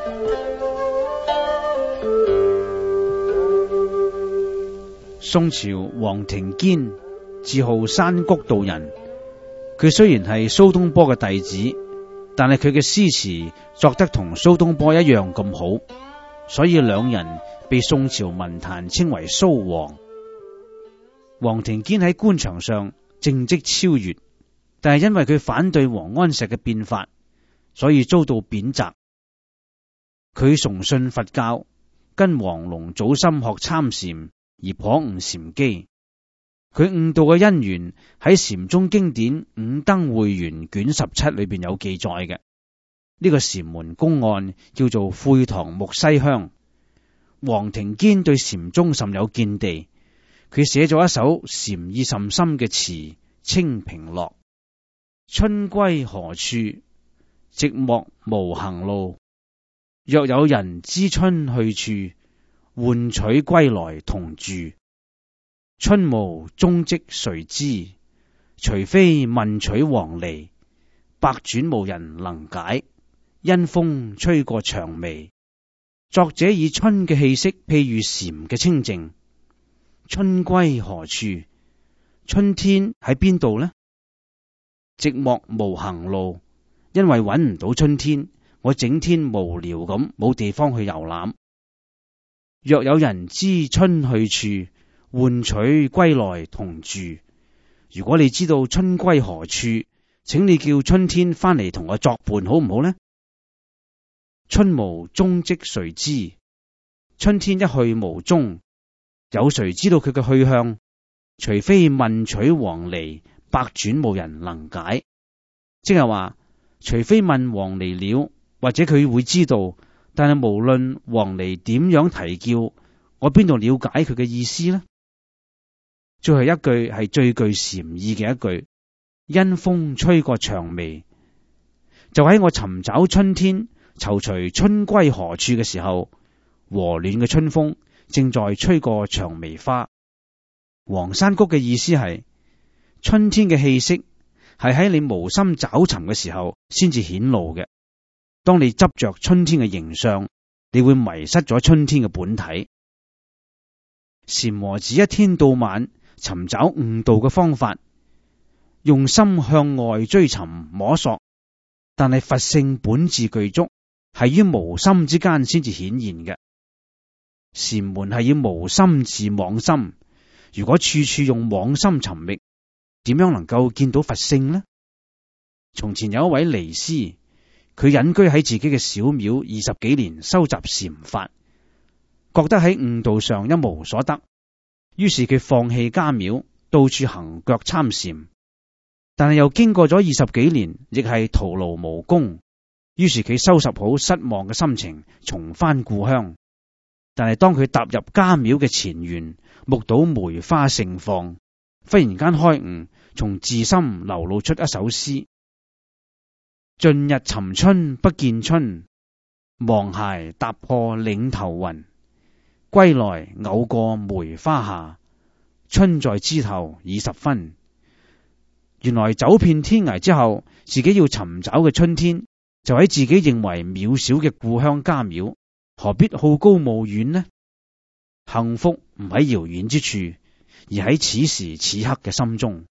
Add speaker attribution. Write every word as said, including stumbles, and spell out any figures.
Speaker 1: 宋朝黃庭堅，自號山谷道人。佢雖然係蘇東坡嘅弟子，但係佢嘅詩詞作得同蘇東坡一樣咁好，所以兩人被宋朝文壇稱為蘇黃。黃庭堅喺官場上政績超越，但係因為佢反對王安石嘅變法，所以遭到貶謫。佢崇信佛教，跟黃龍祖心學參禪而頗悟禪機。佢悟道嘅因緣喺禪宗經典《五燈會元卷十七》裏邊有記載嘅。呢個禪門公案叫做悔堂木西香。黃庭堅對禪宗甚有見地，佢寫咗一首禪意甚深嘅詞《清平樂》：春歸何處？寂寞無行路。若有人知春去處，喚取歸來同住。春無蹤跡誰知？除非問取黃鸝，百轉無人能解。因風吹過薔薇。作者以春嘅氣息譬喻禪嘅清靜。春歸何處？春天喺邊度呢？寂寞無行路，因為揾唔到春天，我整天無聊咁冇地方去遊覽。若有人知春去處，喚取歸來同住。如果你知道春歸何處，請你叫春天翻嚟同我作伴，好唔好呢？春無蹤跡誰知？春天一去無蹤，有誰知道佢嘅去向？除非問取黃鸝，百轉無人能解。即係話，除非問黃鸝了，或者佢會知道，但係無論黃鸝點樣啼叫，我邊度了解佢嘅意思呢？最後一句係最具禪意嘅一句：因風吹過薔薇。就喺我尋找春天、躊躇春歸何處嘅時候，和暖嘅春風正在吹過薔薇花。黃山谷嘅意思係，春天嘅氣息係喺你無心找尋嘅時候先至顯露嘅。當你執着春天嘅形象，你會迷失咗春天嘅本體。禪和子一天到晚尋找悟道嘅方法，用心向外追尋摸索，但係佛性本自具足，係於無心之間先至顯現嘅。禪門係要無心自妄心，如果處處用妄心尋覓，點樣能夠見到佛性呢？從前有一位尼師，佢隱居喺自己嘅小廟二十幾年，收集禪法，覺得喺悟道上一無所得，於是佢放棄家廟，到處行腳參禪。但係又經過咗二十幾年，亦係徒勞無功，於是佢收拾好失望嘅心情，重返故鄉。但係當佢踏入家廟嘅前園，目睹梅花盛放，忽然間開悟，從自心流露出一首詩：盡日尋春不見春，芒鞋踏破嶺頭雲。歸來偶過梅花下，春在枝頭已十分。原來走遍天涯之後，自己要尋找嘅春天，就喺自己認為渺小嘅故鄉家廟，何必好高騖遠呢？幸福唔喺遙遠之處，而喺此時此刻嘅心中。